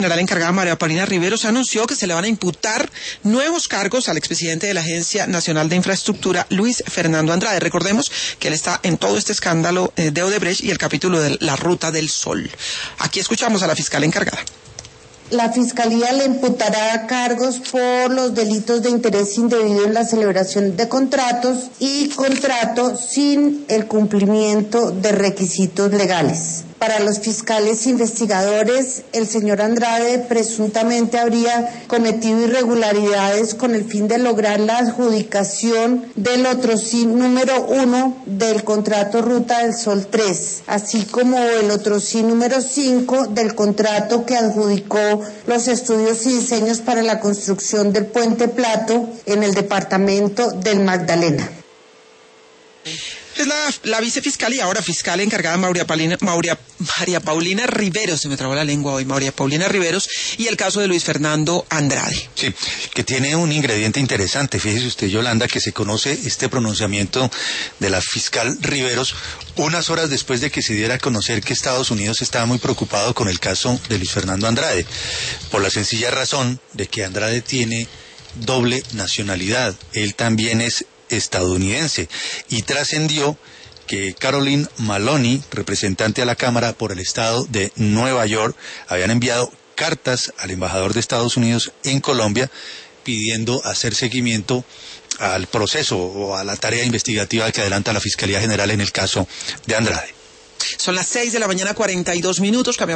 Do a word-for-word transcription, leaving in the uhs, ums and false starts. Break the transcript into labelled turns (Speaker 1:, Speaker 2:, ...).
Speaker 1: General encargada María Paulina Riveros anunció que se le van a imputar nuevos cargos al expresidente de la Agencia Nacional de Infraestructura, Luis Fernando Andrade. Recordemos que él está en todo este escándalo de Odebrecht y el capítulo de la Ruta del Sol. Aquí escuchamos a la fiscal encargada.
Speaker 2: La Fiscalía le imputará cargos por los delitos de interés indebido en la celebración de contratos y contrato sin el cumplimiento de requisitos legales. Para los fiscales investigadores, el señor Andrade presuntamente habría cometido irregularidades con el fin de lograr la adjudicación del otrocín número uno del contrato Ruta del Sol tres, así como el otrocín número cinco del contrato que adjudicó los estudios y diseños para la construcción del Puente Plato en el departamento del Magdalena.
Speaker 1: Es la, la vicefiscal y ahora fiscal encargada María Paulina, María, María Paulina Riveros, se me trabó la lengua hoy, María Paulina Riveros, y el caso de Luis Fernando Andrade.
Speaker 3: Sí, que tiene un ingrediente interesante. Fíjese usted, Yolanda, que se conoce este pronunciamiento de la fiscal Riveros unas horas después de que se diera a conocer que Estados Unidos estaba muy preocupado con el caso de Luis Fernando Andrade, por la sencilla razón de que Andrade tiene doble nacionalidad. Él también es estadounidense, y trascendió que Caroline Maloney, representante a la Cámara por el estado de Nueva York, habían enviado cartas al embajador de Estados Unidos en Colombia pidiendo hacer seguimiento al proceso o a la tarea investigativa que adelanta la Fiscalía General en el caso de Andrade.
Speaker 1: Son las seis de la mañana, cuarenta y dos minutos.